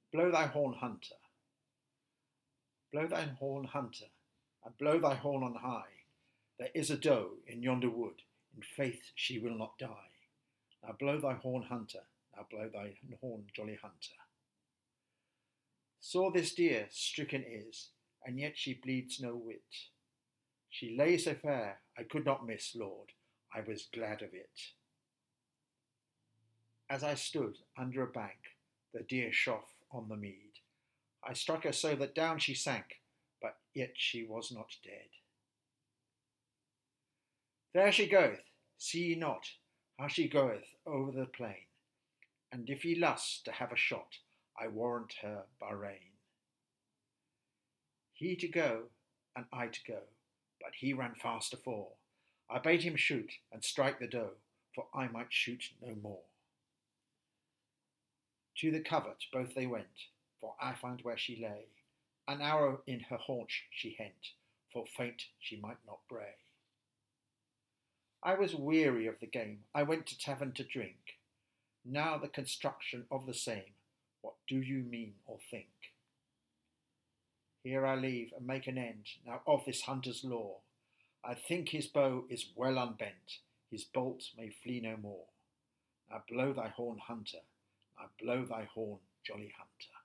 Blow thy horn, hunter, blow thy horn, hunter, and blow thy horn on high. There is a doe in yonder wood, in faith she will not die. Now blow thy horn, hunter, now blow thy horn, jolly hunter. Saw this deer stricken is, and yet she bleeds no whit. She lay so fair, I could not miss, Lord, I was glad of it. As I stood under a bank, the deer shot on the mead. I struck her so that down she sank, but yet she was not dead. There she goeth, see ye not, how she goeth over the plain, and if ye lust to have a shot, I warrant her Bahrain. He to go, and I to go, but he ran fast afore. I bade him shoot, and strike the doe, for I might shoot no more. To the covert both they went, for I found where she lay. An arrow in her haunch she hent, for faint she might not bray. I was weary of the game, I went to tavern to drink. Now the construction of the same, what do you mean or think? Here I leave and make an end now of this hunter's lore. I think his bow is well unbent, his bolt may flee no more. Now blow thy horn, hunter, now blow thy horn, jolly hunter.